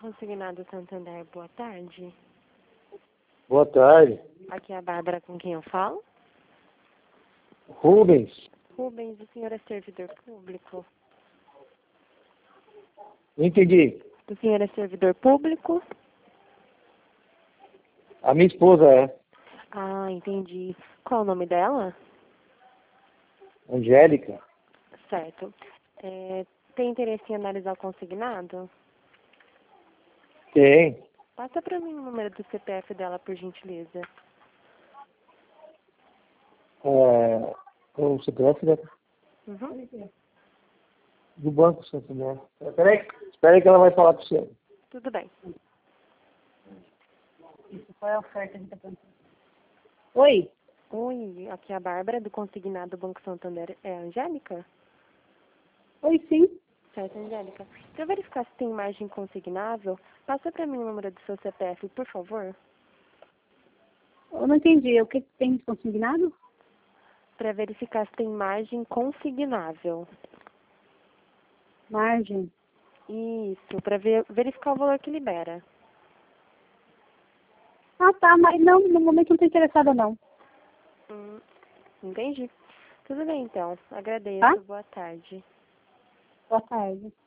Consignado Santander, boa tarde. Boa tarde. Aqui é a Bárbara, com quem eu falo. Rubens. Rubens, o senhor é servidor público? Não entendi. O senhor é servidor público? A minha esposa é Ah, entendi. Qual o nome dela? Angélica. Certo. Tem interesse em analisar o consignado? Tem. Passa para mim o número do CPF dela, por gentileza. O CPF Uhum. do Banco Santander. Espera aí que ela vai falar para você. Tudo bem. Qual é a oferta que está pensando? Oi? Oi, aqui é a Bárbara, do consignado Banco Santander. É a Angélica? Oi, sim. Certo, Angélica. Para verificar se tem margem consignável, passa para mim o número do seu CPF, por favor. Eu não entendi. O que tem consignado? Para verificar se tem margem consignável. Margem. Isso, para verificar o valor que libera. Ah, tá, mas não, no momento não estou interessada, não. Entendi. Tudo bem, então. Agradeço. Tá? Boa tarde. Boa tarde.